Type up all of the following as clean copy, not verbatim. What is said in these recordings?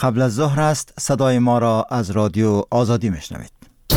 قبل از ظهر است. صدای ما را از رادیو آزادی میشنوید.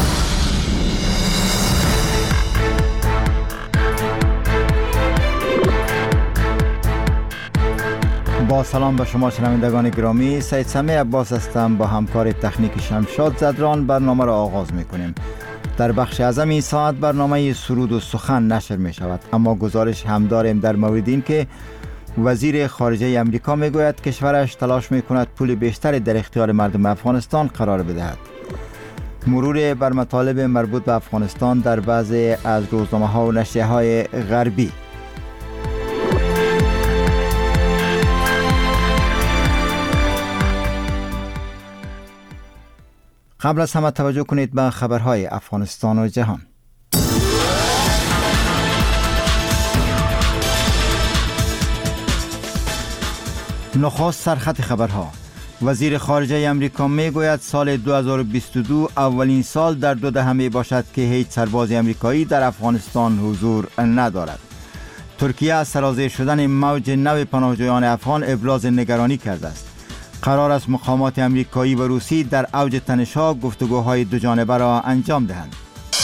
با سلام به شما شنوندگان گرامی، سید سمیع عباس هستم. با همکار تکنیک شمشاد زدران برنامه را آغاز میکنیم. در بخش اعظم این ساعت برنامه سرود و سخن نشر می شود، اما گزارش هم داریم در مورد این که وزیر خارجه امریکا می گوید کشورش تلاش می کند پول بیشتری در اختیار مردم افغانستان قرار بدهد. مرور بر مطالب مربوط به افغانستان در بعضی از روزنامه ها و نشریه های غربی. قبل از همه توجه کنید به خبرهای افغانستان و جهان. نخست سرخط خبرها. وزیر خارجه امریکا می گوید سال 2022 اولین سال در 2 دهه می باشد که هیچ سرباز امریکایی در افغانستان حضور ندارد. ترکیه از سرازیر شدن موج نو پناهجویان افغان ابراز نگرانی کرده است. قرار است مقامات امریکایی و روسی در اوج تنش‌ها گفتگوهای دو جانبه را انجام دهند.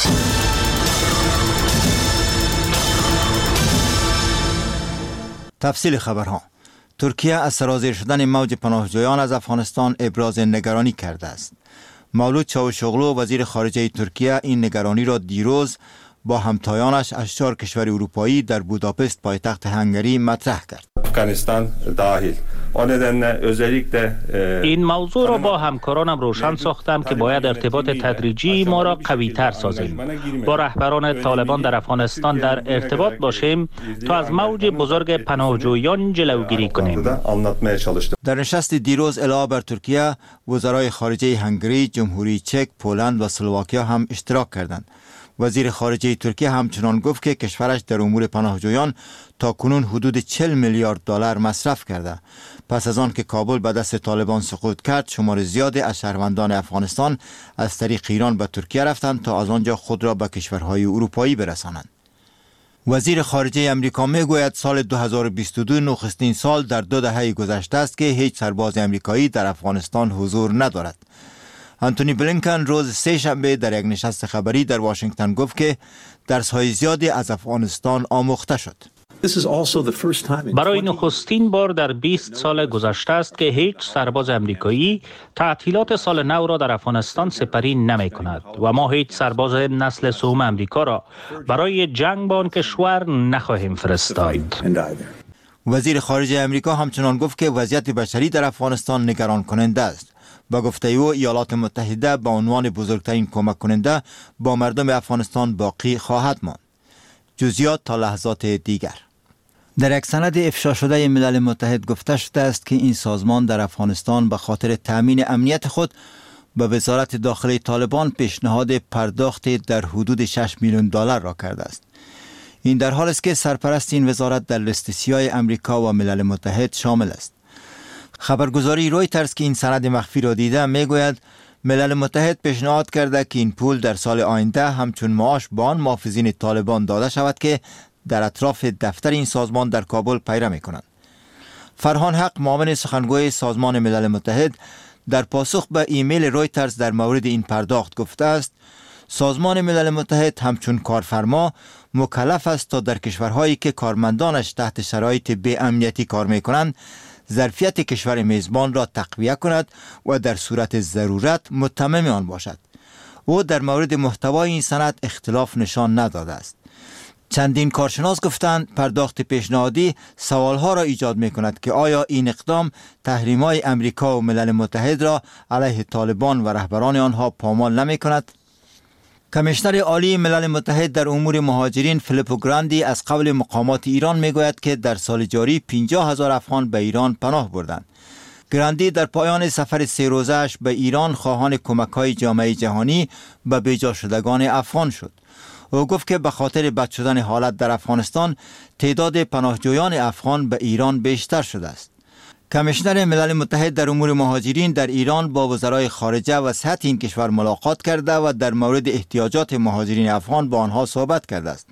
تفصیل خبرها. ترکیه از سرازیر شدن موج پناهجویان از افغانستان ابراز نگرانی کرده است. مولود چاوشوغلو وزیر خارجه ترکیه این نگرانی را دیروز با همتایانش از 4 کشور اروپایی در بوداپست پایتخت هنگری مطرح کرد. افغانستان داخل این موضوع را با همکارانم روشن ساختم که باید ارتباط تدریجی ما را قوی تر سازیم. با رهبران طالبان در افغانستان در ارتباط باشیم تا از موج بزرگ پناهجویان جلوگیری کنیم. در نشست دیروز علاوه بر ترکیه، وزرای خارجه هنگری، جمهوری چک، پولند و اسلواکیا هم اشتراک کردند. وزیر خارجه ترکیه همچنان گفت که کشورش در امور پناهجویان تا کنون حدود 40 میلیارد دلار مصرف کرده. پس از آن که کابل به دست طالبان سقوط کرد، شمار زیادی از شهروندان افغانستان از طریق ایران به ترکیه رفتند تا از آنجا خود را به کشورهای اروپایی برسانند. وزیر خارجه امریکا میگوید سال 2022 نخستین سال در 2 دهه گذشته است که هیچ سرباز امریکایی در افغانستان حضور ندارد. آنتونی بلینکن روز 3 شنبه در یک نشست خبری در واشنگتن گفت که درس‌های زیادی از افغانستان آموخته شد. برای نخستین بار در 20 سال گذشته است که هیچ سرباز امریکایی تعطیلات سال نو را در افغانستان سپری نمی کند و ما هیچ سرباز نسل سوم امریکا را برای جنگ با آن کشور نخواهیم فرستاد. وزیر خارجه امریکا همچنان گفت که وضعیت بشری در افغانستان نگران کننده است. با گفته او ایالات متحده به عنوان بزرگترین کمک کننده با مردم افغانستان باقی خواهد ماند. جزئیات تا لحظات دیگر. در یک سند افشا شده ملل متحد گفته شده است که این سازمان در افغانستان به خاطر تامین امنیت خود به وزارت داخلی طالبان پیشنهاد پرداخت در حدود 6 میلیون دلار را کرده است. این در حالی است که سرپرست این وزارت در لیست سیاه امریکا و ملل متحد شامل است. خبرگزاری رویترز که این سند مخفی را دیده میگوید ملل متحد پیشنهاد کرده که این پول در سال آینده همچون معاش به آن محافظین طالبان داده شود که در اطراف دفتر این سازمان در کابل پیره میکنند. فرهان حق معاون سخنگوی سازمان ملل متحد در پاسخ به ایمیل رویترز در مورد این پرداخت گفته است سازمان ملل متحد همچون کارفرما مکلف است تا در کشورهایی که کارمندانش تحت شرایط بی امنیتی کار میکنند ظرفیت کشور میزبان را تقویه کند و در صورت ضرورت متمم آن باشد. او در مورد محتوای این سند اختلاف نشان نداده است. چندین کارشناس گفتند پرداخت پیشنهادی سوالها را ایجاد می کند که آیا این اقدام تحریم‌های امریکا و ملل متحد را علیه طالبان و رهبران آنها پامال نمی کند؟ کمیشنر عالی ملل متحد در امور مهاجرین فیلیپو گراندی از قول مقامات ایران میگوید که در سال جاری 50,000 افغان به ایران پناه بردند. گراندی در پایان سفر 3 روزه‌اش به ایران خواهان کمک‌های جامعه جهانی به بیجا شدگان افغان شد. او گفت که به خاطر بد شدن حالت در افغانستان تعداد پناهجویان افغان به ایران بیشتر شده است. کمیشنر ملل متحد در امور مهاجرین در ایران با وزرای خارجه و سطح این کشور ملاقات کرده و در مورد احتیاجات مهاجرین افغان با آنها صحبت کرده است.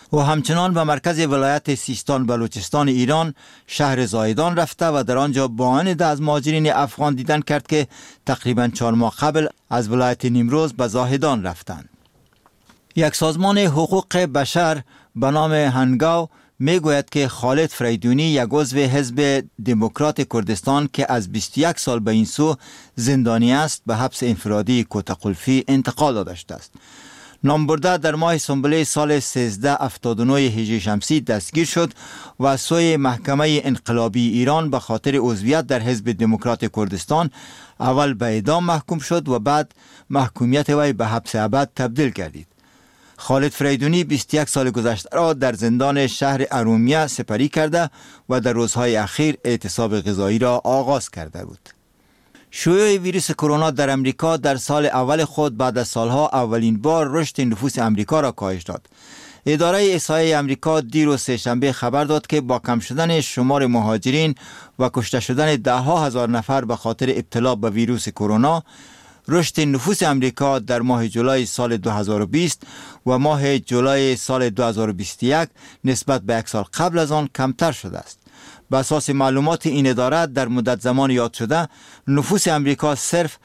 و همچنان به مرکز ولایت سیستان بلوچستان ایران شهر زایدان رفته و در آنجا با عده از مهاجرین افغان دیدن کرد که تقریباً 4 ماه قبل از ولایت نیمروز به زاهدان رفتند. یک سازمان حقوق بشر به نام هنگاو می گوید که خالد فریدونی یک عضو حزب دموکرات کردستان که از 21 سال به این سو زندانی است به حبس انفرادی کوتقلفی انتقال داده است. نامبرده در ماه سنبله سال 1379 هجری شمسی دستگیر شد و از سوی محکمه انقلابی ایران به خاطر عضویت در حزب دموکرات کردستان اول به اعدام محکوم شد و بعد محکومیت وی به حبس ابد تبدیل گردید. خالد فریدونی 21 سال گذشته را در زندان شهر ارومیه سپری کرده و در روزهای اخیر اعتصاب غذایی را آغاز کرده بود. شیوع ویروس کرونا در امریکا در سال اول خود بعد از سالها اولین بار رشد نفوس امریکا را کاهش داد. اداره احصایه امریکا دیروز سه‌شنبه خبر داد که با کم شدن شمار مهاجرین و کشته شدن ده‌ها هزار نفر به خاطر ابتلا به ویروس کرونا، رشد نفوس امریکا در ماه جولای سال 2020 و ماه جولای سال 2021 نسبت به یک سال قبل از آن کمتر شده است. به اساس معلومات این اداره در مدت زمان یاد شده نفوس امریکا صرف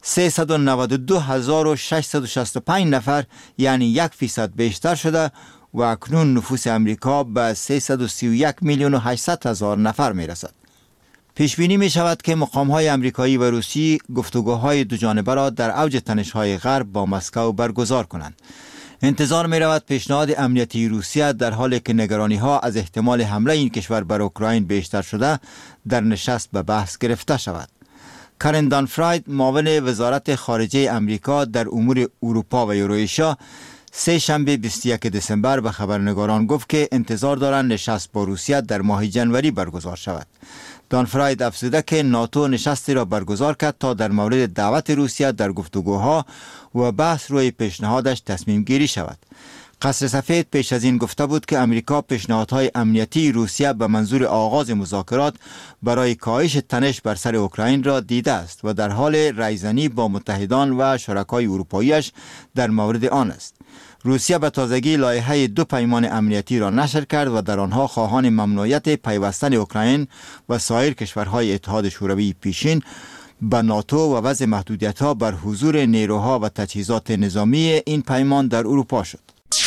392,665 نفر یعنی 1% بیشتر شده و اکنون نفوس امریکا به 331,800,000 نفر می رسد. پیش بینی می شود که مقام‌های امریکایی و روسی گفتگوهای دو جانبه را در اوج تنش‌های غرب با مسکو برگزار کنند. انتظار می رود پیشنهاد امنیتی روسیه در حالی که نگرانی‌ها از احتمال حمله این کشور بر اوکراین بیشتر شده در نشست به بحث گرفته شود. کارن دانفراید معاون وزارت خارجه امریکا در امور اروپا و یوروئیشیا سه شنبه 21 دسامبر به خبرنگاران گفت که انتظار دارند نشست با روسیه در ماه جنوری برگزار شود. دانفراید افزوده که ناتو نشستی را برگزار کرد تا در مورد دعوت روسیه در گفتگوها و بحث روی پیشنهادش تصمیم گیری شود. قصر سفید پیش از این گفته بود که امریکا پیشنهادهای امنیتی روسیه به منظور آغاز مذاکرات برای کاهش تنش بر سر اوکراین را دیده است و در حال رایزنی با متحدان و شرکای اروپاییش در مورد آن است. روسیه به تازگی لایحه 2 پیمان امنیتی را نشر کرد و در آنها خواهان ممنوعیت پیوستن اوکراین و سایر کشورهای اتحاد شوروی پیشین به ناتو و وضع محدودیت‌ها بر حضور نیروها و تجهیزات نظامی این پیمان در اروپا شد.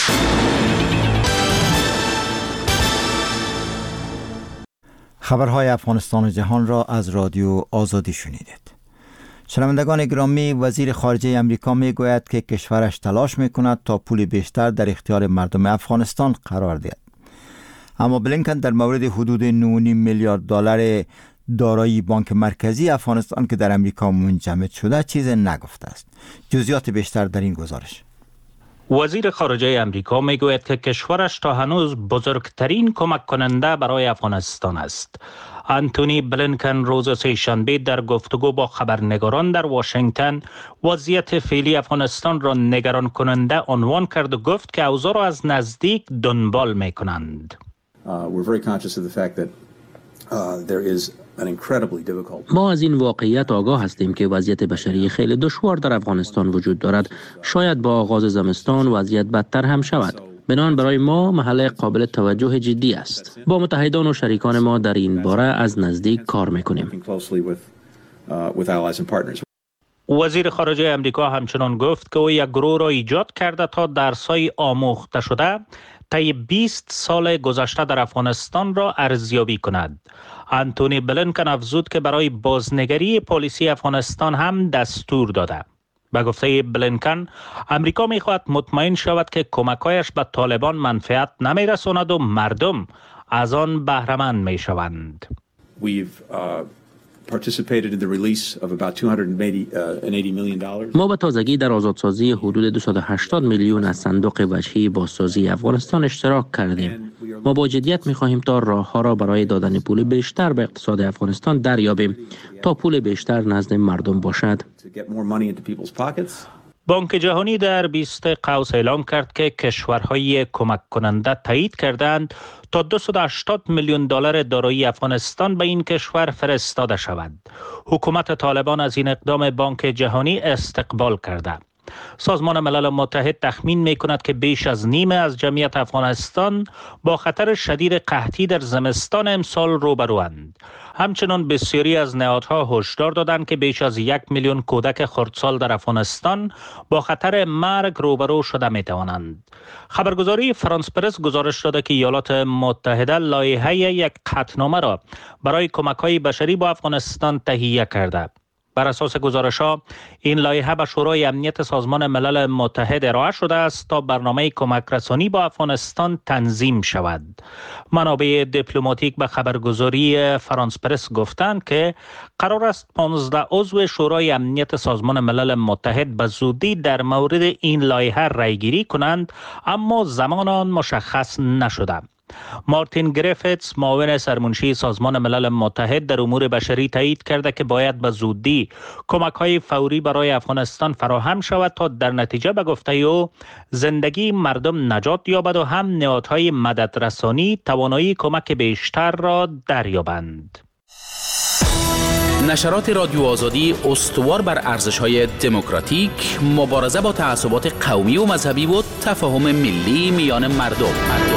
خبرهای افغانستان و جهان را از رادیو آزادی شنیدید. شنوندگان گرامی، وزیر خارجه امریکا می گوید که کشورش تلاش می کند تا پول بیشتر در اختیار مردم افغانستان قرار دهد. اما بلینکن در مورد حدود 9.5 میلیارد دلار دارایی بانک مرکزی افغانستان که در امریکا منجمد شده چیز نگفته است. جزئیات بیشتر در این گزارش. وزیر خارجه امریکا می گوید که کشورش تا هنوز بزرگترین کمک کننده برای افغانستان است. آنتونی بلینکن روز سه‌شنبه در گفتگو با خبرنگاران در واشنگتن وضعیت فعلی افغانستان را نگران کننده عنوان کرد و گفت که اوضاع را از نزدیک دنبال می کنند. ما از این واقعیت آگاه هستیم که وضعیت بشری خیلی دشوار در افغانستان وجود دارد. شاید با آغاز زمستان وضعیت بدتر هم شود. بنابراین برای ما محل قابل توجه جدی است. با متحدان و شریکان ما در این باره از نزدیک کار میکنیم. وزیر خارجه امریکا همچنان گفت که او یک گروه را ایجاد کرده تا درس‌های آموخته شده طی 20 سال گذشته در افغانستان را ارزیابی کند. آنتونی بلینکن افزود که برای بازنگری پلیسی افغانستان هم دستور داده. به گفته بلینکن، امریکا می‌خواهد مطمئن شود که کمک‌هایش به طالبان منفعت نمی‌رساند و مردم از آن بهره‌مند می‌شوند. ما به تازگی در آزادسازی حدود 280 میلیون از صندوق وجهی بازسازی افغانستان اشتراک کردیم. ما با جدیت می‌خواهیم تا راه‌ها را برای دادن پول بیشتر به اقتصاد افغانستان دریابیم تا پول بیشتر نزد مردم باشد. بانک جهانی در 20 قوس اعلام کرد که کشورهای کمک کننده تایید کردند تا 280 میلیون دلار دارایی افغانستان به این کشور فرستاده شود. حکومت طالبان از این اقدام بانک جهانی استقبال کرده. سازمان ملل متحد تخمین می کند که بیش از نیمه از جمعیت افغانستان با خطر شدید قحطی در زمستان امسال روبروند. همچنان بسیاری از نهادها هشدار دادند که بیش از 1 میلیون کودک خردسال در افغانستان با خطر مرگ روبرو شده می توانند. خبرگزاری فرانس پرس گزارش داده که ایالات متحده لایحه یک قطعنامه را برای کمک‌های بشری با افغانستان تهیه کرده. بر اساس گزارش‌ها این لایحه به شورای امنیت سازمان ملل متحد ارائه شده است تا برنامه کمک رسانی با افغانستان تنظیم شود. منابع دیپلماتیک به خبرگزاری فرانس پرس گفتند که قرار است 15 عضو شورای امنیت سازمان ملل متحد به زودی در مورد این لایحه رأی‌گیری کنند، اما زمان آن مشخص نشده. مارتین گریفتس معاون سرمنشی سازمان ملل متحد در امور بشری تایید کرده که باید به زودی کمک‌های فوری برای افغانستان فراهم شود تا در نتیجه به گفته او زندگی مردم نجات یابد و هم نهادهای مددرسانی توانایی کمک بیشتر را دریابند. نشرات رادیو آزادی استوار بر ارزش‌های دموکراتیک، مبارزه با تعصبات قومی و مذهبی و تفاهم ملی میان مردم.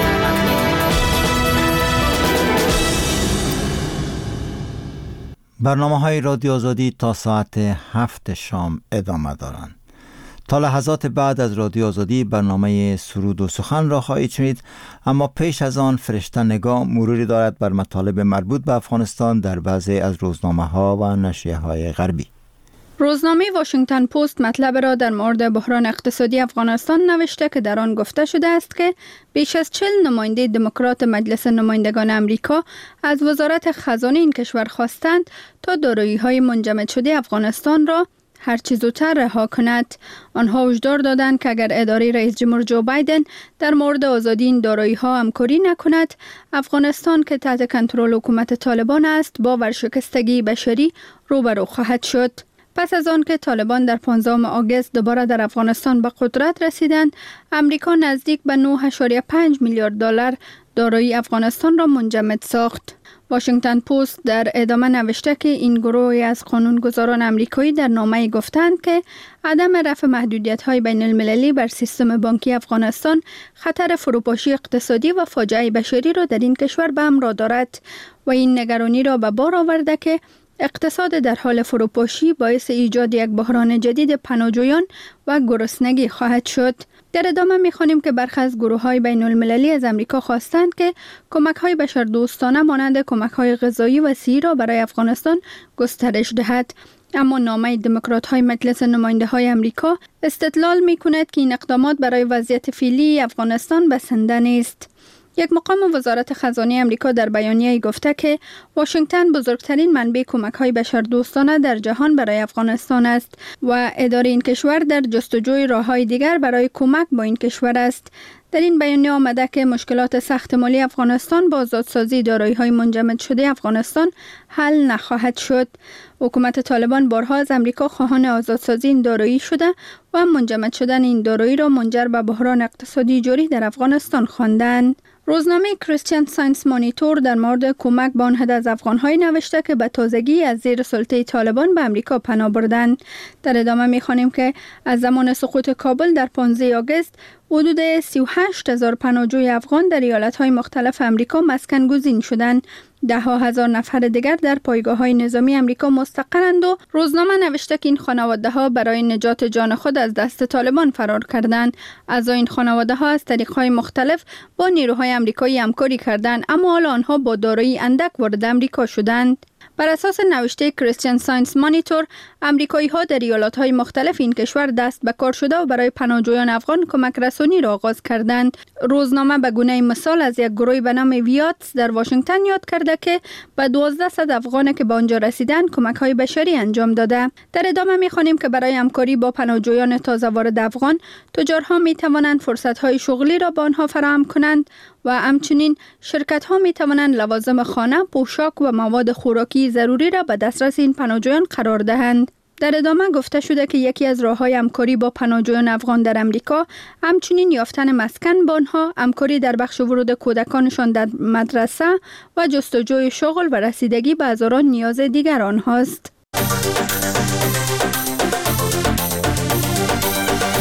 برنامه‌های رادیو آزادی تا ساعت 7 شام ادامه دارند. تا لحظات بعد از رادیو آزادی برنامه سرود و سخن را خواهید شنید، اما پیش از آن فرشته نگاه مروری دارد بر مطالب مربوط به افغانستان در بعضی از روزنامه‌ها و نشریه‌های غربی. روزنامه واشنگتن پست مطلب را در مورد بحران اقتصادی افغانستان نوشته که در آن گفته شده است که بیش از 40 نماینده دموکرات مجلس نمایندگان امریکا از وزارت خزانه این کشور خواستند تا دارایی‌های منجمد شده افغانستان را هر چه زودتر رها کند. آنها هشدار دادند که اگر اداره رئیس جمهور جو بایدن در مورد آزادی این دارایی‌ها همکاری نکند، افغانستان که تحت کنترل حکومت طالبان است با ورشکستگی بشری روبرو خواهد شد. پس از آن که طالبان در 15 آگوست دوباره در افغانستان به قدرت رسیدند، امریکا نزدیک به 9.5 میلیارد دلار دارایی افغانستان را منجمد ساخت. واشنگتن پست در ادامه نوشته که این گروه از قانونگذاران امریکایی در نامه گفتند که عدم رفع محدودیت‌های بین المللی بر سیستم بانکی افغانستان خطر فروپاشی اقتصادی و فاجعه بشری را در این کشور به همراه دارد و این نگرانی را به بار آورده که اقتصاد در حال فروپاشی باعث ایجاد یک بحران جدید پناهجویان و گرسنگی خواهد شد. در ادامه می‌خوانیم که برخی از گروه‌های بین‌المللی از امریکا خواستند که کمک‌های بشردوستانه مانند کمک‌های غذایی و صحی را برای افغانستان گسترش دهد، اما نامه دموکرات‌های مجلس نماینده‌های امریکا استدلال می‌کند که این اقدامات برای وضعیت فعلی افغانستان بسنده نیست. یک مقام وزارت خزانه امریکا در بیانیه گفته که واشنگتن بزرگترین منبع کمک‌های بشردوستانه در جهان برای افغانستان است و اداره این کشور در جستجوی راه‌های دیگر برای کمک با این کشور است. در این بیانیه آمده که مشکلات سخت مالی افغانستان با آزادسازی دارایی‌های منجمد شده افغانستان حل نخواهد شد. حکومت طالبان بارها از امریکا خواهان آزادسازی این دارایی شده و منجمد شدن این دارایی را منجر به بحران اقتصادی جاری در افغانستان خواندند. روزنامه کریستین ساینس مانیتور در مورد کمک به آن عده از افغان‌های نوشته که به تازگی از زیر سلطه طالبان به امریکا پناه بردند. در ادامه می‌خوانیم که از زمان سقوط کابل در 15 آگوست حدود 38,000 پناهجوی افغان در ایالت‌های مختلف امریکا مسکن گزین شدند. 10,000 نفر دیگر در پایگاه‌های نظامی امریکا مستقرند و روزنامه نوشته که این خانواده‌ها برای نجات جان خود از دست طالبان فرار کردند. اعضای این خانواده‌ها از طریق‌های مختلف با نیروهای آمریکایی همکاری کردند، اما حالا آنها با دارایی اندک وارد امریکا شدند. بر اساس نوشته کریستین ساینس مانیتور، آمریکایی‌ها در ایالت‌های مختلف این کشور دست به کار شده و برای پناهجویان افغان کمک رسانی را آغاز کردند. روزنامه به گونه مثال از یک گروهی به نام ویاتس در واشنگتن یاد کرده که به 1200 افغان که به آنجا رسیدند کمک‌های بشری انجام داده. در ادامه می‌خوانیم که برای همکاری با پناهجویان تازه وارد افغان، تجارها می‌توانند فرصت‌های شغلی را به آنها فراهم کنند و همچنین شرکت‌ها می‌توانند لوازم خانه، پوشاک و مواد خوراکی ضروری را به دسترس این پناهجویان قرار دهند. در ادامه گفته شده که یکی از راه‌های همکاری با پناهجویان افغان در امریکا همچنین یافتن مسکن با آنها، همکاری در بخش ورود کودکانشان در مدرسه و جستجوی شغل و رسیدگی به هزاران نیاز دیگر آنهاست.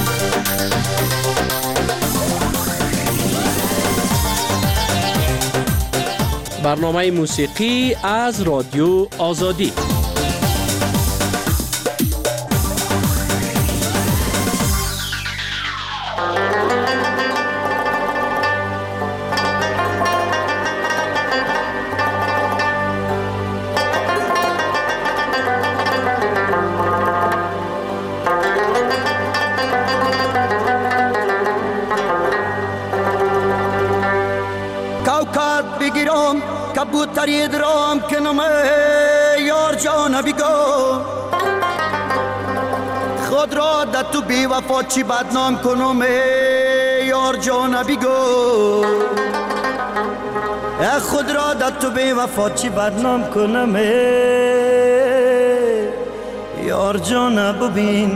برنامه موسیقی از رادیو آزادی. کبوتری درام کنم یار جان بیگو خود را در تو بی وفا چی بدنام کنم یار جان بیگو خود را در تو بی وفا چی بدنام کنم یار جان ببین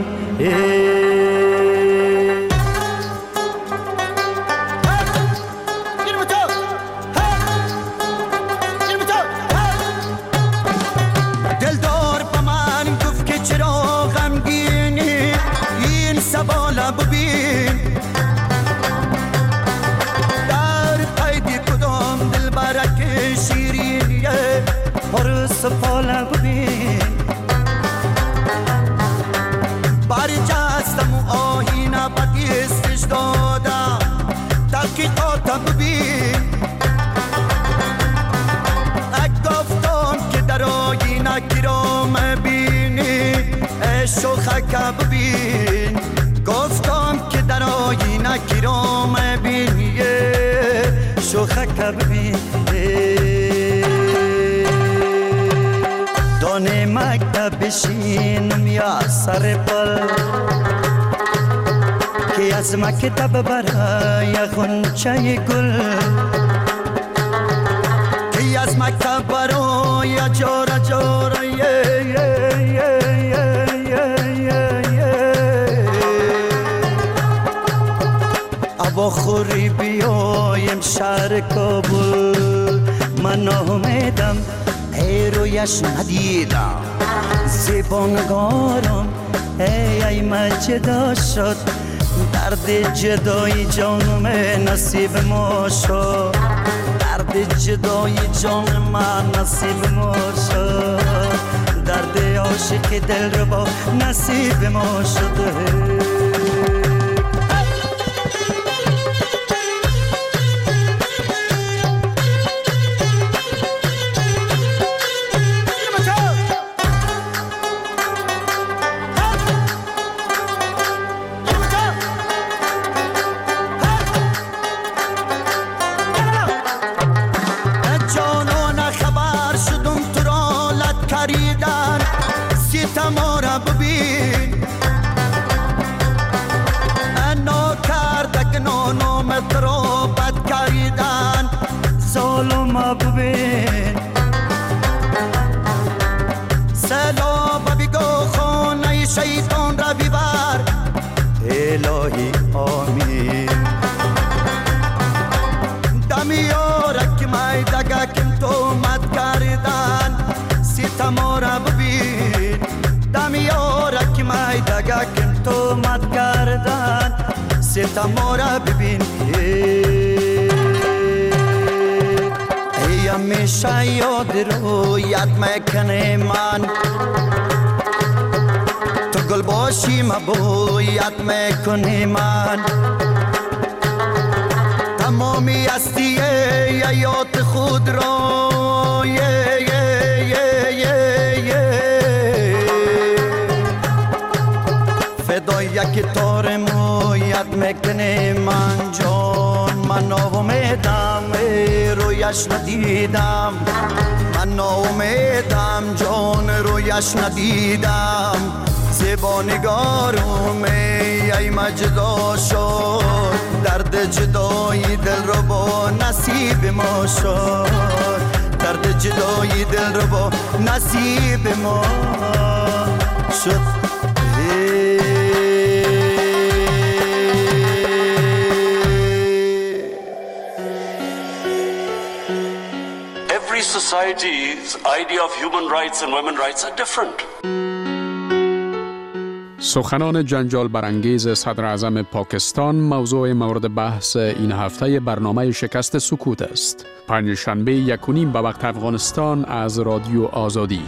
سفاله ببین برجستم و آهینه بدیستش دادم تحقیقاتم ببین گفتم که در آهینه کرام بینی شوخک ببین گفتم که در آهینه کرام بینی شوخک ببین دانه مکتب بشینم یا سر پل که از مکتب برای خونچه گل که از مکتب برای جاره جاره ابا خوری بیایم شهر کابل من امیدم رویش ندیدم زبانگارم ای مجدا شد درد جدای جانم نصیب ما شد درد جدای جان من نصیب ما شد درد عاشق دل رو با نصیب ما شد شیطان را بیبر الهی آمین دمیارک مای دگاکم تو مد کردن ستما را ببین دمیارک مای دگاکم تو مد کردن ستما را ببین ای همیشه یاد رو یاد میکنه من گل باشی مبویت میکنی من تمامی هستی یاد خود را فدا یک تار مویت میکنی من جان من امیدم رویش ندیدم من امیدم جان رویش ندیدم زبانگارم ای مجدا شد درد جدای دل رو با نصیب ما شد درد جدای دل رو با نصیب ما شد Every society's idea of human rights and women's rights are different. سخنان جنجال برانگیز صدر اعظم پاکستان موضوع مورد بحث این هفته برنامه شکست سکوت است. پنجشنبه 1:30 به وقت افغانستان از رادیو آزادی.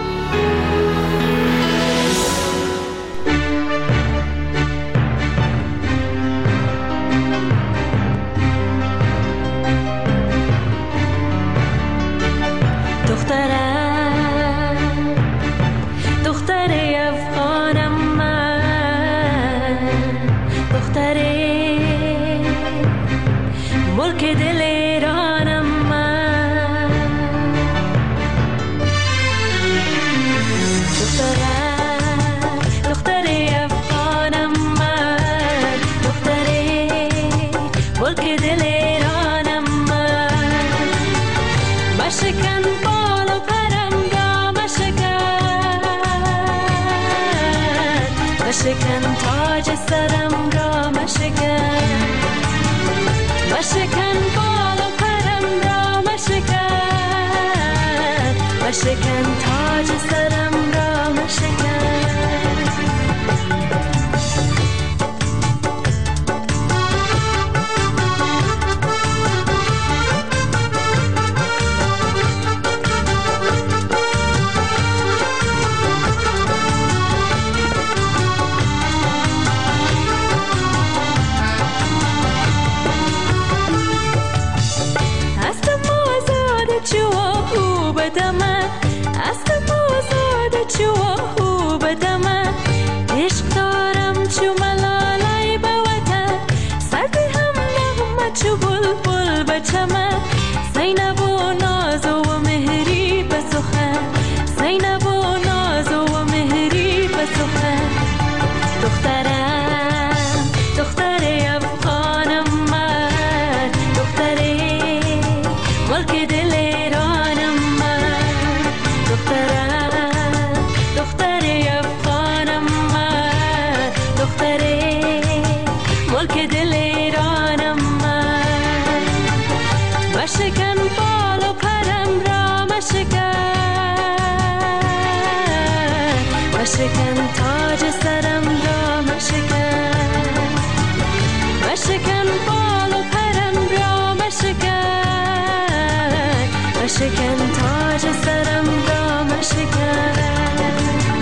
مشکن تاج سرم را مشکن، مشکن بال و پرم را مشکن، مشکن تاج سرم را مشکن. مشکن تاج سرم را مشکن، مشکن بال و پرم را مشکن، مشکن تاج سرم را مشکن.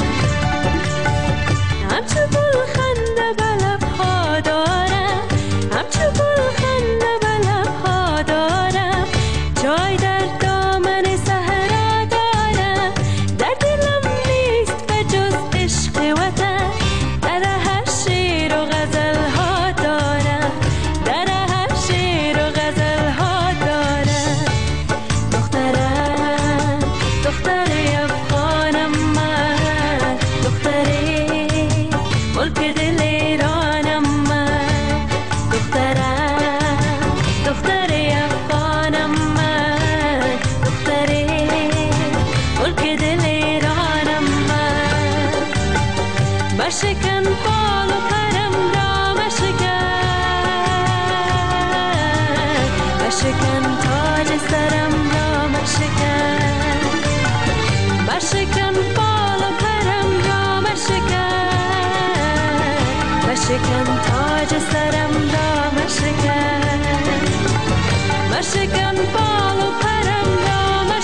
همچو گلخنده به لب‌ها دارم، همچو گلخنده به لب‌ها دارم، جای در دامن صحرا دارم، در دلم نیست به جز عشق وطن، در هر شعر و غزل‌ها دارم، در هر شعر و غزل‌ها دارم. دخترم، دختر افغانم من، دختری ملک دل ایرانم من، دخترم، دختر افغانم من، دختری ملک دل ایرانم من. مشکن بال و پرم را مشکن، مشکن تاج سرم را مشکن، مشکن بال و پرم را مشکن، مشکن تاج سرم را مشکن، مشکن بال و پرم را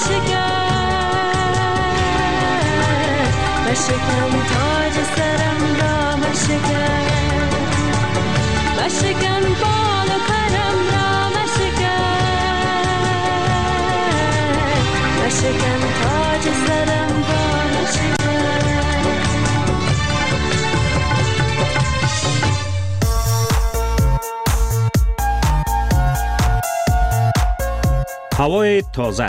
مشکن، مشکن تاج سرم را مشکن، مشکن بال و پرم را مشکن، مشکن تاج سرم را مشکن. هوای تازه،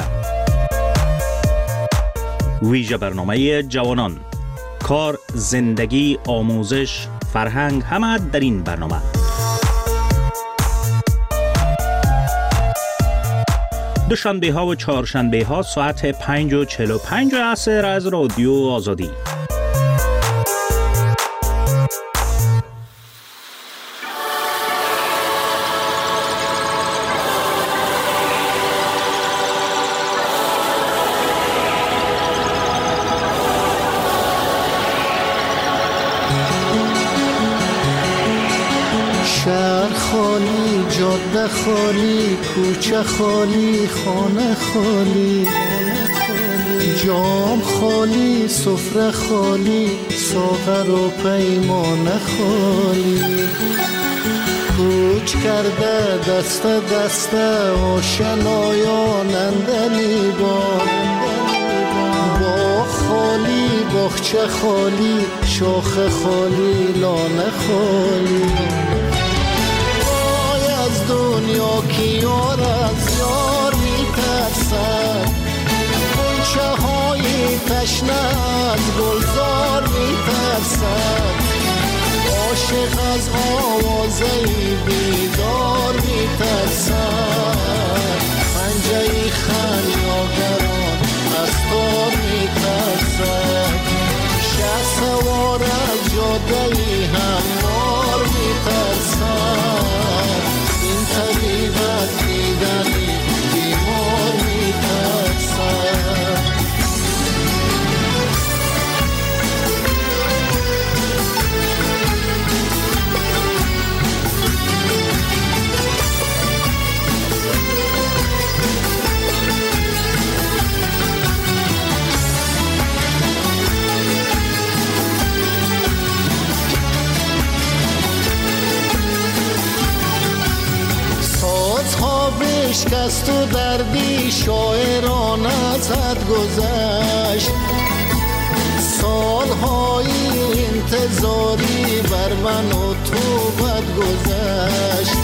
ویژه برنامه جوانان، کار، زندگی، آموزش، فرهنگ، همه در این برنامه. دوشنبه ها و چهارشنبه ها ساعت 5:45 عصر از رادیو آزادی. خالی، جاده خالی، کوچه خالی، خانه خالی، جام خالی، سفره خالی، ساغر و پیمانه خالی. کوچ کرده دست دست آشنایان اندلی با خالی، باغچه خالی، شاخ خالی، لانه خالی. وای از دنیا که یار از یار میترسد، غنچه های تشنه از گلزار میترسد، عاشق از آوازه بیدار میترسد، پنجه خمیازگران از تار میترسد، شه سوار از جاده هموار میترسد، این طبیب از دیدنی بیمار میترسد. بشکست و دردی شاعران از حد گذشت، سالهای انتظاری بر من و تو بد گذشت،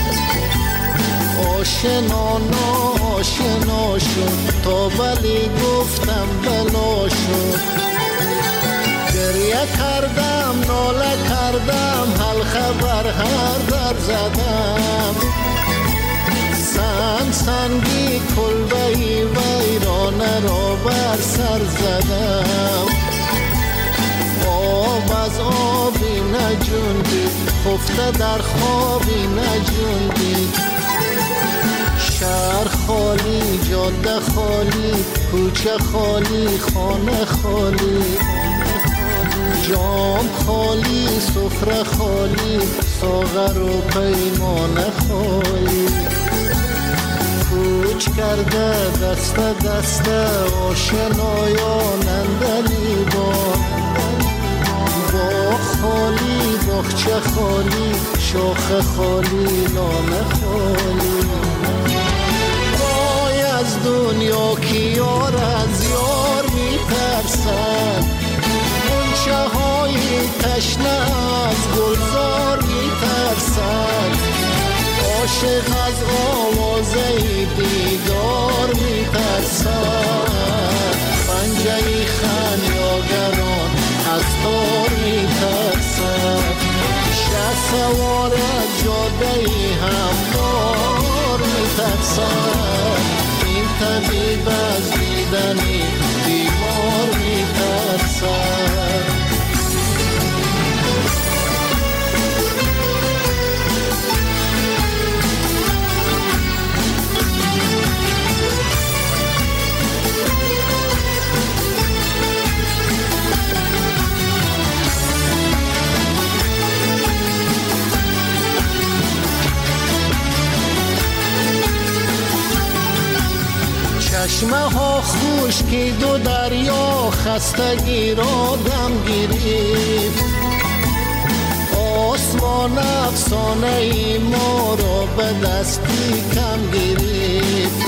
آشنا ناشنا شد تا ولی گفتم بلا شد، گریه کردم ناله کردم حلقه بر هر در زدم، سنگی کلبهی ویرانه را بر سر زدم، آب از آبی نجوندید خفته در خوابی نجوندید، شهر خالی، جاده خالی، کوچه خالی، خانه خالی، جام خالی، سفره خالی، ساغر و پیمانه خالی. کوچ کرده دست دست آشنایان اندلی با خالی، باغچه خالی، شاخ خالی، لانه خالی. وای از دنیا که یار از یار میترسد، غنچه های تشنه از گلزار میترسد، عاشق از آوازه دیدار میترسد، پنجه خمیازگران از تار میترسد، شه سوار از جاده هموار میترسد، این طبیب از دیدنی بیمار میترسد. چشمه ها خشکید و دریا خستگی را دم گرفت، آسمان افسانه ای ما را به دستی کم گرفت،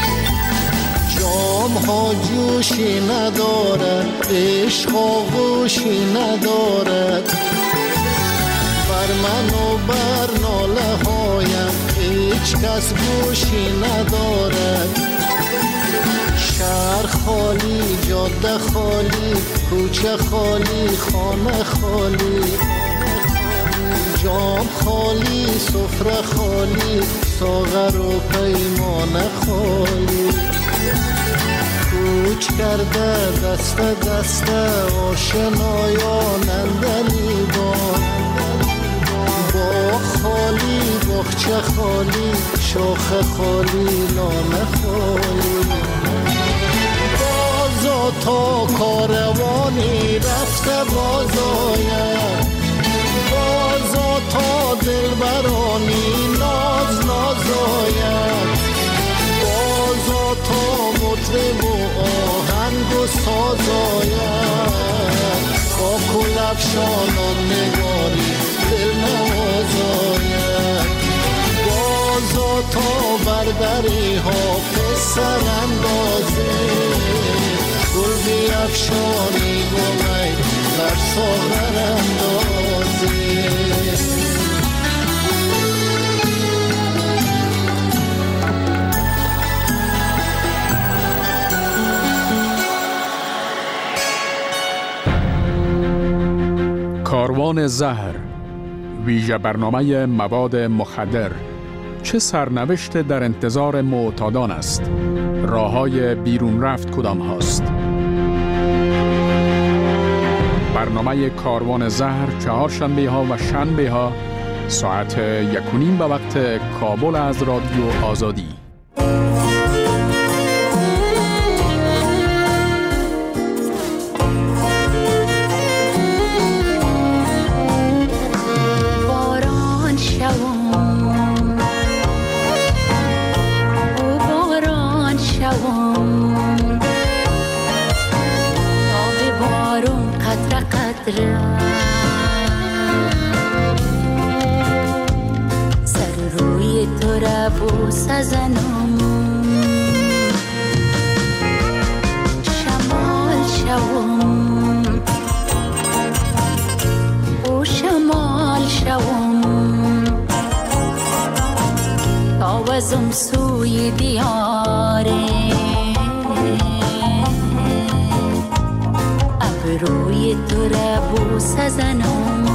جام ها جوشی ندارد، عشق ها گوشی ندارد، بر من و بر ناله هایم هیچ کس گوشی ندارد، شهر خالی، جاده خالی، کوچه خالی، خانه خالی، جام خالی، سفره خالی، ساغر و پیمانه خالی. کوچ کرده دست دست آشنایان اندلی با خالی، باغچه خالی، شاخ خالی، لانه خالی. بازا تا کاروانی رفته بازاید، بازا تا دلبرانی افشانان نگاری دل نوازاید بازا تا بردری ها پسر اندازه گل بی افشانی گلی در ساغر اندازه کاروان زهر، ویژه برنامه مواد مخدر، چه سرنوشت در انتظار معتادان است؟ راه‌های بیرون رفت کدام هاست؟ برنامه کاروان زهر چهارشنبه ها و شنبه ها ساعت 1:30 به وقت کابل از رادیو آزادی. سر روی تو را بوس زنم شمال شوم او شمال شوم تاوزم سوی دیاره روی تو را بوس زنم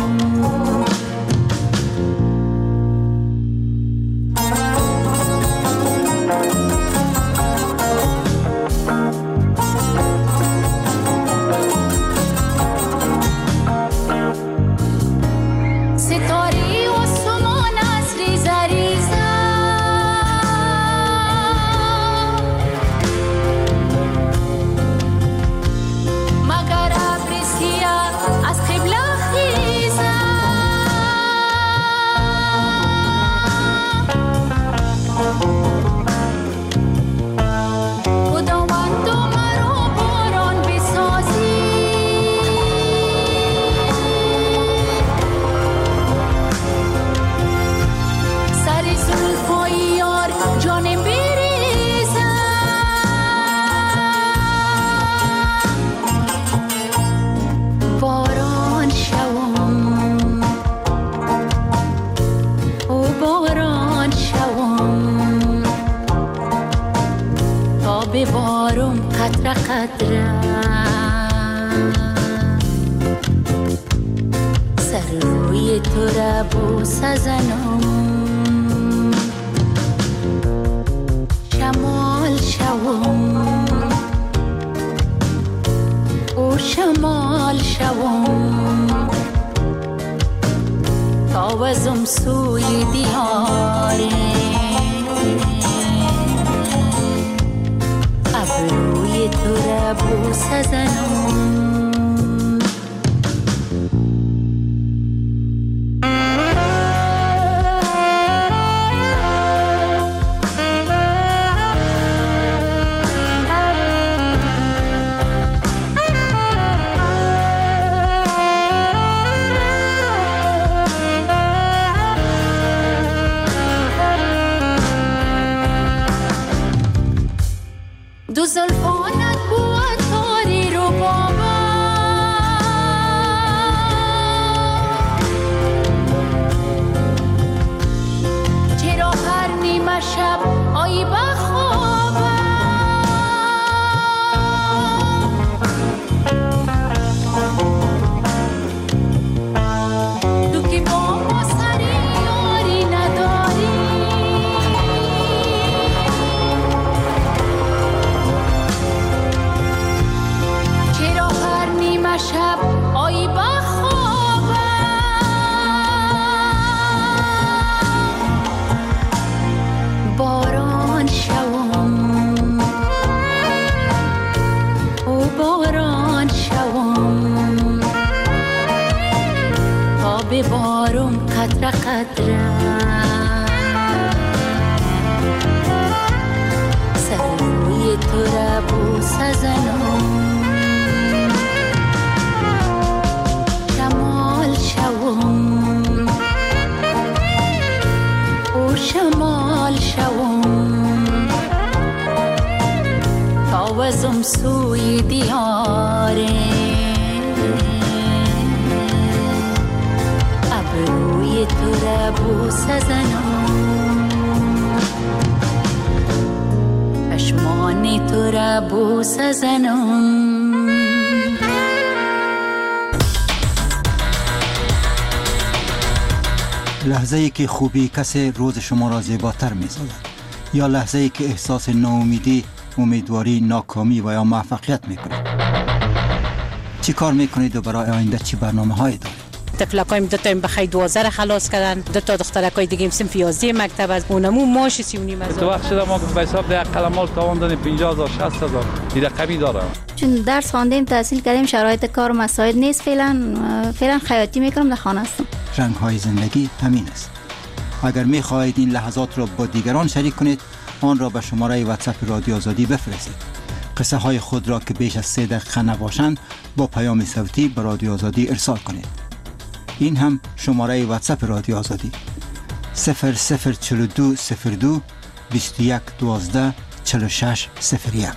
ببارم قطره قطره سر روی تو را بوس زنم شمال شوم او شمال شوم تاوزم سوی دیاره روی تو را بوس زنم دو زلفانت بود تاری رو بابا چرا هر نیمه شب آیی بخوابم تو که با ما سری یاری نداری شب آیی بخوابم باران شوم او باران شوم تا ببارم قطره قطره سر روی تو را بوس زنم سوی دیاره ابروی تو را بوسه زنم چشمان تو را بوسه زنم لحظه ای که خوبی کسی روز شما را زیباتر می سازد یا لحظه ای که احساس ناامیدی، امیدواری، ناکامی و یا موفقیت می کنید. چی کار می کنید و برای آینده چی برنامه هایی دارید؟ تفلکایم دو تا بخیر 12 خلاص کردن، دو تا دخترکای دیگه صنف 11 مکتب از اونمو ماش 3.5 تو وقت شده ما به حساب ده قلمال تاوان دادیم 50000 60000 این رقمی داره. چون درس خواندیم تحصیل کردیم شرایط کار و مساعد نیست فعلا خیاطی میکنم در خانه هستم. رنگ های زندگی همین است. اگر می خواهید این لحظات را با دیگران شریک کنید آن را به شماره واتساپ رادیو آزادی بفرستید. قصه های خود را که بیش از 3 دقیقه نباشند با پیام صوتی به رادیو آزادی ارسال کنید. این هم شماره واتساپ رادیو آزادی 0042 02 21 12 46 01.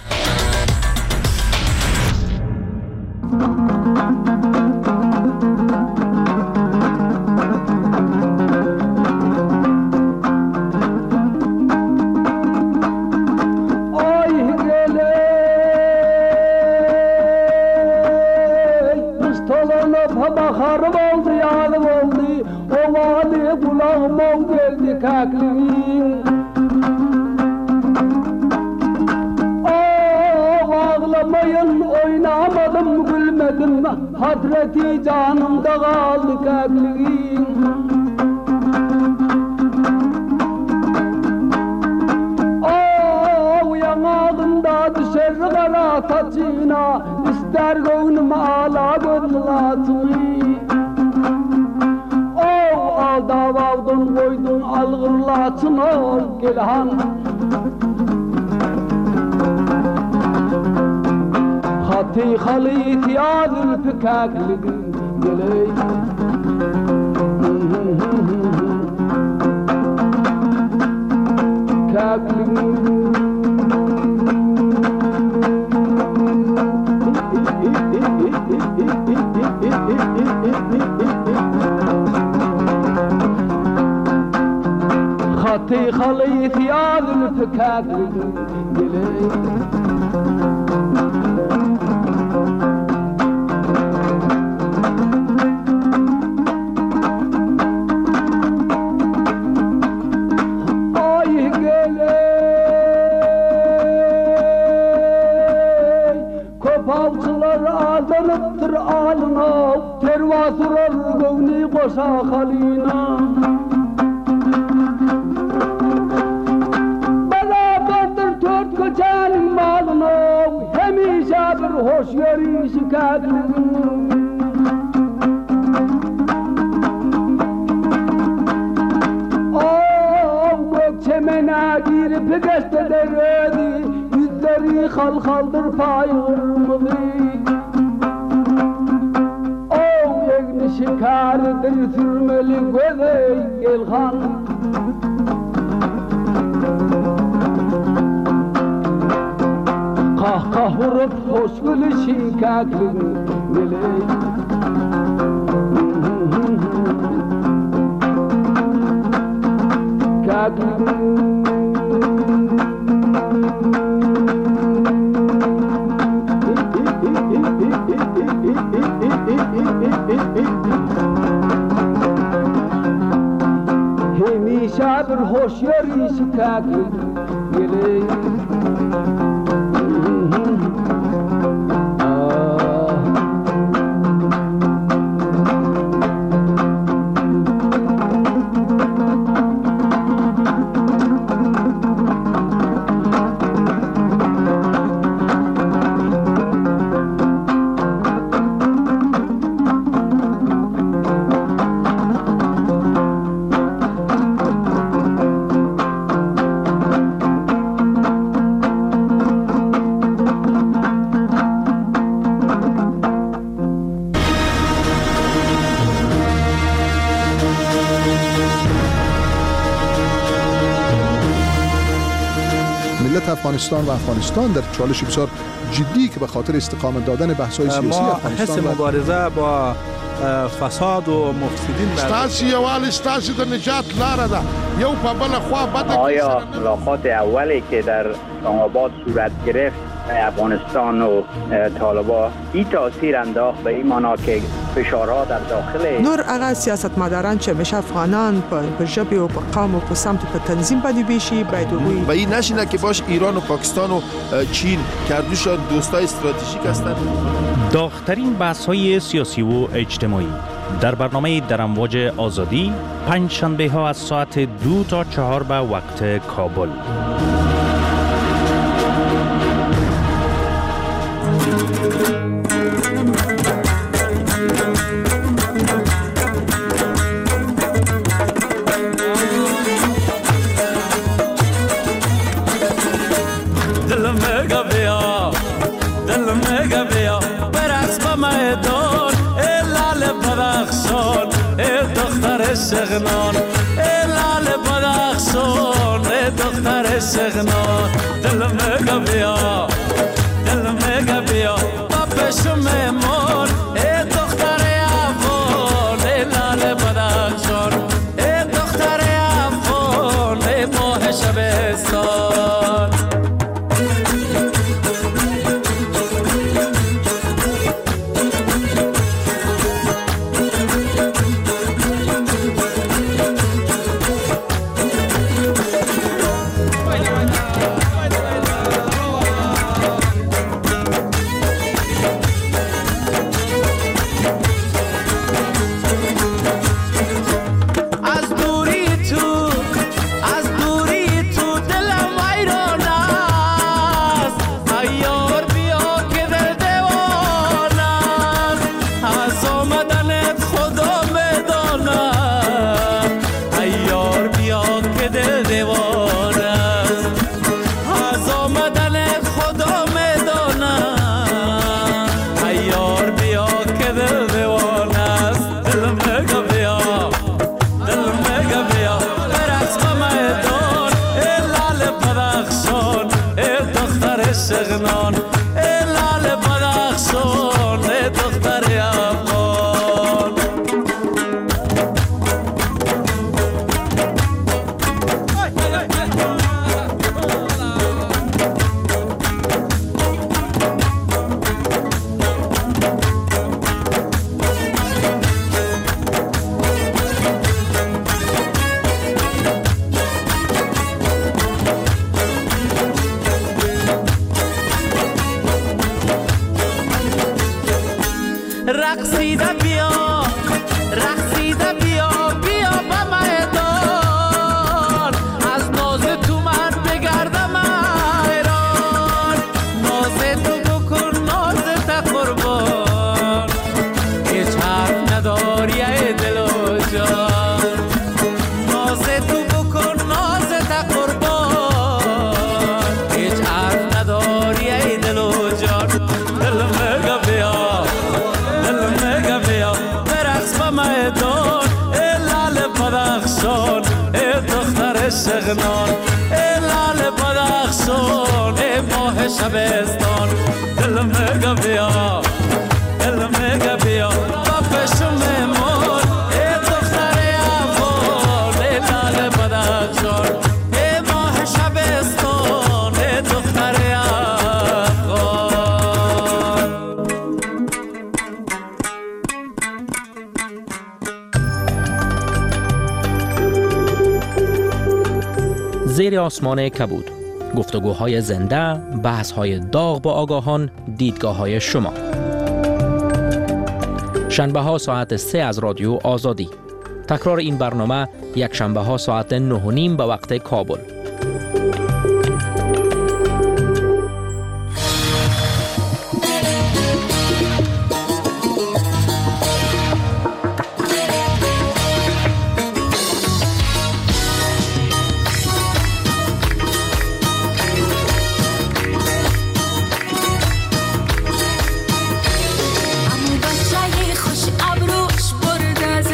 Hasreti canımda kaldı kalbim yanağında düşer kara saçına ister gönlüm ağla gönlatını alda vavdun koydun algırlatını gelhan خطي خليت يا ذو الفكاك لقلي كاك خطي خليت يا ذو الفكاك لقلي Tervasurar gövni koşa halina Beraberdir tört köçenin malına Hemişe bir hoş yeri şikayetliğin Gökçemene girip geçte deredi Yüzleri halkaldır payırmızı şikardır sürmeli gözey gelhan Kahkah vurup hoş gülü şikaklı geley Kaklı Hemişe bir hoş yeri şikaklı geley ملت افغانستان و افغانستان در چالش بسیار جدی که به خاطر استقامت دادن بحث‌های سیاسی افغانستان حس مبارزه با فساد و مفسدین ستاسو یوال ستاسو د نجات لاره ده یو په بل خوا بده. آیا ملاقات اولی که در اسلام آباد صورت گرفت افغانستان و طالبان این تاثیر انداخت به این معنا که فشارها در داخل نور هغه سیاستمداران چې همیشه افغانان په ژبه او په قوم او په سمت په تنظیم باندې بیشي باید وګوري و این نشینه که باش ایران و پاکستان و چین کردوشان دوستای استراتژیک هستند. داغ‌ترین بحث‌های سیاسی و اجتماعی در برنامه در امواج آزادی پنج شنبه ها از ساعت 2 تا 4 به وقت کابل. سغنان لال بدخشان دختر سغنان دل مگا بیا با پشم مون دختر افغان لال بدخشان دختر افغان ماه شبستان. سغنان لال بدخشان ماه شبستان دل مگا بیا با پشم مون دختر افغان لال بدخشان ماه شبستان دختر افغان. زیر آسمان کبود، گفتگوهای زنده، بحث‌های داغ با آگاهان، دیدگاه‌های شما. شنبه ها ساعت 3 از رادیو آزادی. تکرار این برنامه یک شنبه ها ساعت 9:30 به وقت کابل.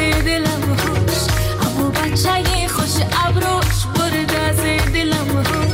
خوش ابروش برد از دلم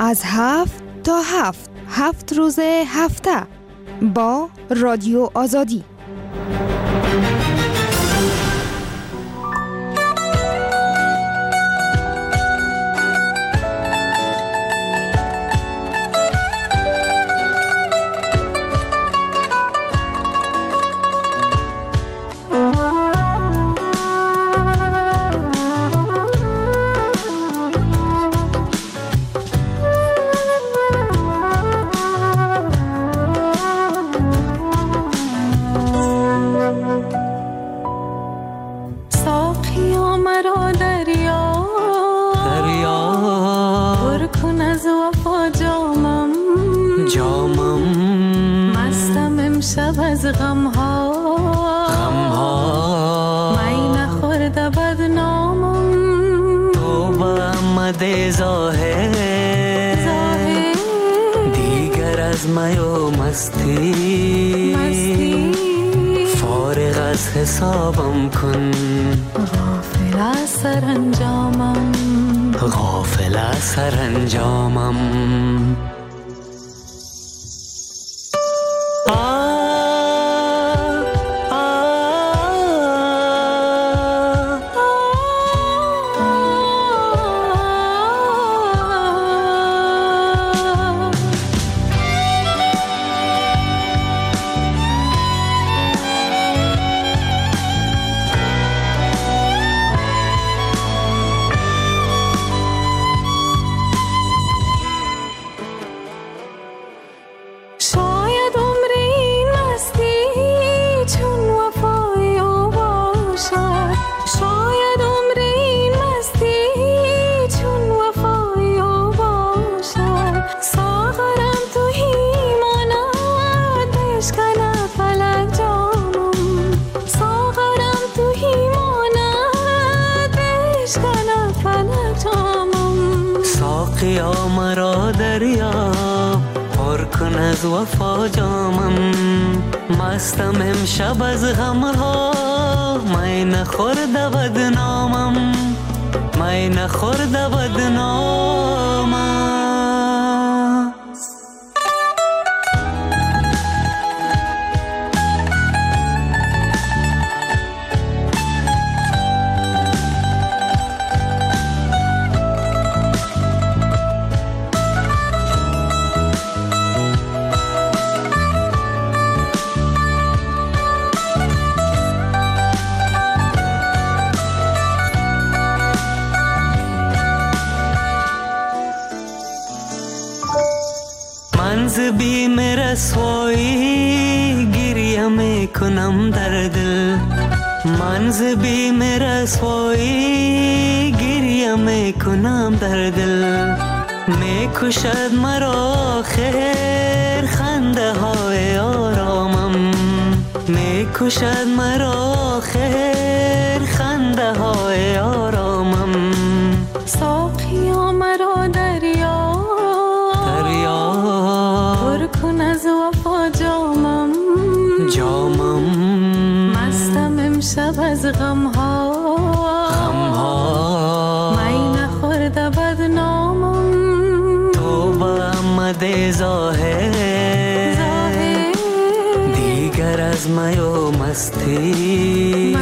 از 7 تا 7 روز هفته با رادیو آزادی. دیگر از می و مستی فارغ از حسابم کن، غافل از سرانجامم، غافل از سرانجامم. ساقیا مرا دریا پر کن از وفا جامم، مستم امشب از غمها، می نخورده بدنامم، می نخورده بدنامم. منز بیم رسوایی گریه میکنم در دل، منز بیم رسوایی گریه میکنم در دل، میکشد مرا خیر خنده های آرامم، میکشد مرا خیر خنده های آرامم. ساقیا مرا دریا پر کن از وفا جامم، جامم مستم امشب از غمها، غمها می نخورده بدنامم. تو با آمده ظاهر دیگر از می و مستی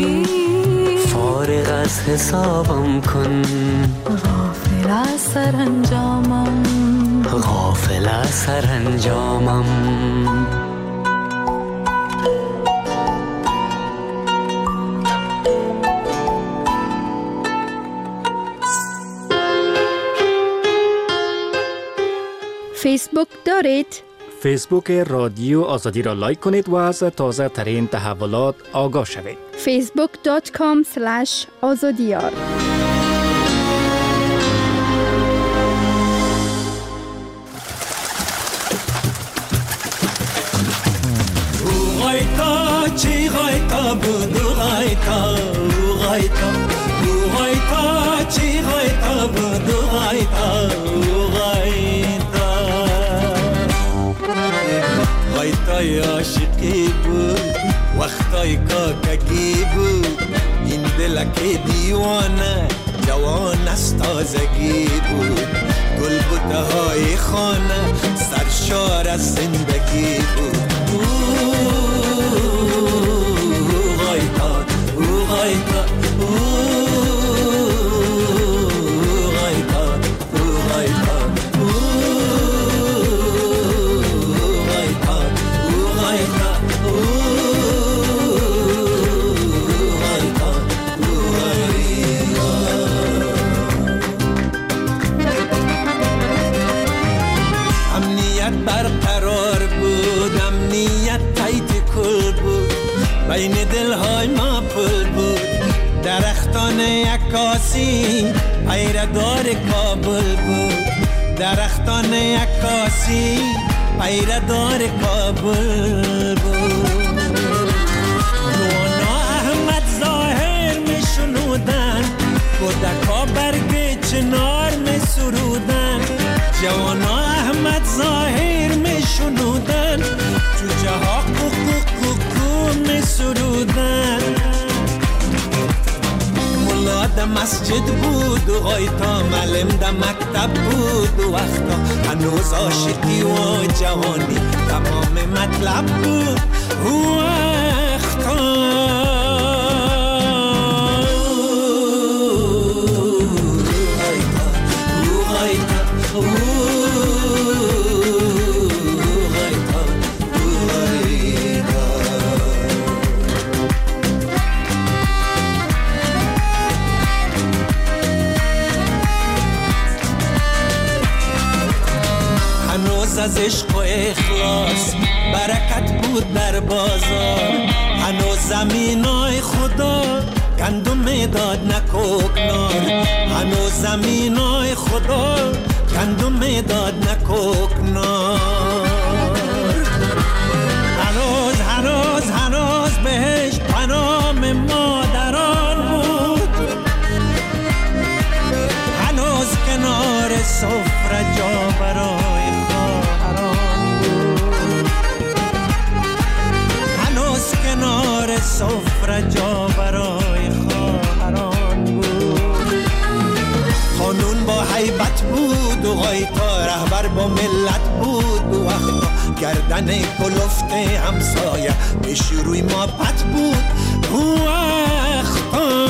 فارغ از حسابم کن، غافل از سرانجامم، غافل از سرانجامم. فیسبوک دارید؟ فیسبوک رادیو آزادی را لایک کنید و از تازه ترین تحولات آگاه شوید. facebook.com/azadiyar. چی غایتا بدو غایتا غایتا غایتا چی غایتا بدو غایتا غایتا غایتای عاشقی بود وقتای کاکگی بود این دلک دیوانه جوان است تازگی بود گل بوته های خانه سرشار از زندگی بود. غایتا غایتا بین دلهای ما پل بود، درختان عکاسی پیردار کابل بود، درختان عکاسی پیردار کابل بود. نوانا احمد ظاهر می شنودن، کودکا برگ چنار می سرودن، جوانا احمد ظاهر می شنودن، جوجه ها می سرودن. ملا ده مسجد بود و غایتا، معلم ده مکتب بود و وقتا هنوز عاشقی و جوانی تمام مطلب بود و وقتا. از عشق و اخلاص برکت بود در بازار، هنوز زمینای خدا گندم میداد نه کوکنار، هنوز زمینای خدا گندم میداد نه کوکنار. هنوز بهش پنام مادران بود، هنوز کنار سفره جا برای کنار سفره جا برای خواهران بود. قانون با هیبت بود و غایتا رهبر با ملت بود و وقتا گردن کلفت همسایه پیش روی ما پت بود و وقتا.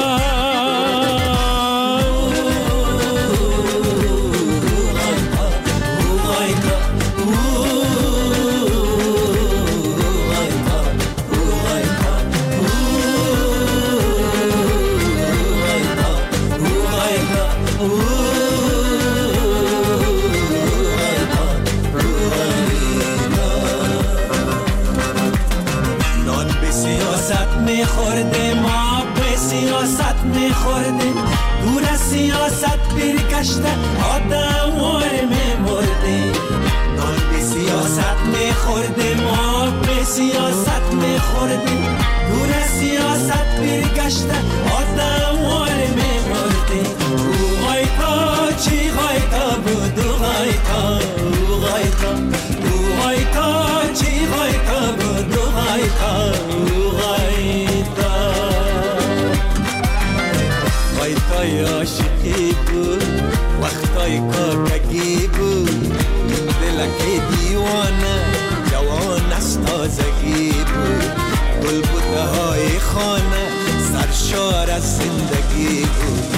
میخورده ما به سیاست میخورده، دور از سیاست برگشته آدم واره میمرده. نان به سیاست میخورده ما به سیاست میخورده، دور از سیاست برگشته آدم واره میمرده. او غایتا چی غایتا بود او غایتا، او غایتا او غایتا چی غایتا بود او غایتا، او غایتا غایتای عاشقی بود، وقتای کاکگی بود، دلک دیوانه جوان از تازگی بود، گل بوته های خانه سرشار از زندگی بود.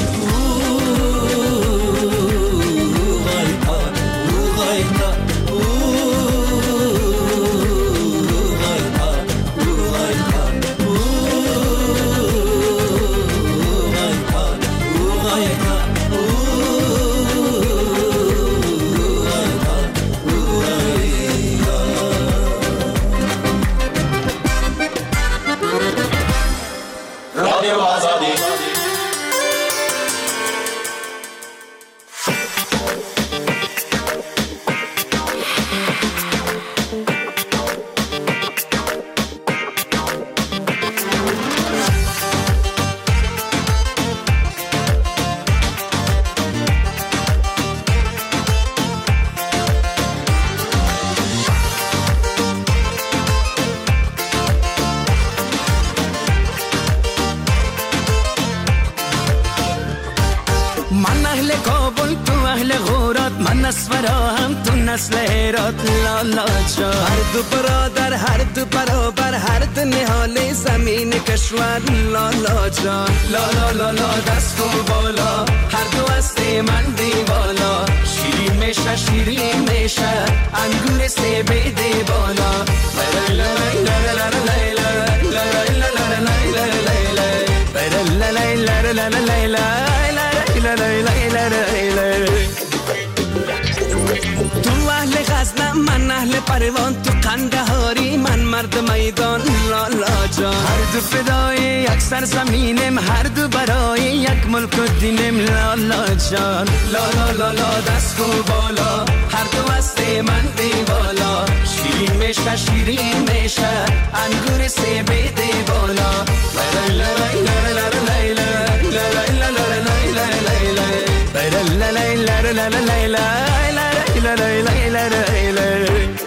رادیو آزادی تو اهل غورات من نسورا هم تو نسل هرات لالا جان هر دو برادر هر دو برابر هر دو نهال زمین کشور لالا جان لالا لالا دست و بالا هر دو هستی من دیوالا شیرین میشه شیرین میشه انگور سه بیده بالا تو اهل غزنم من اهل پروان تو قندهاری من مرد میدان لالا جان هر دو فدای یک سرزمینم هر دو برای یک ملک و دینم لالا جان لالا لالا دست و بالا هر دو هستی من دیوالا شیرین میشه شیرین میشه انگور سه بیده بالا la la la la la la la la la la la la la la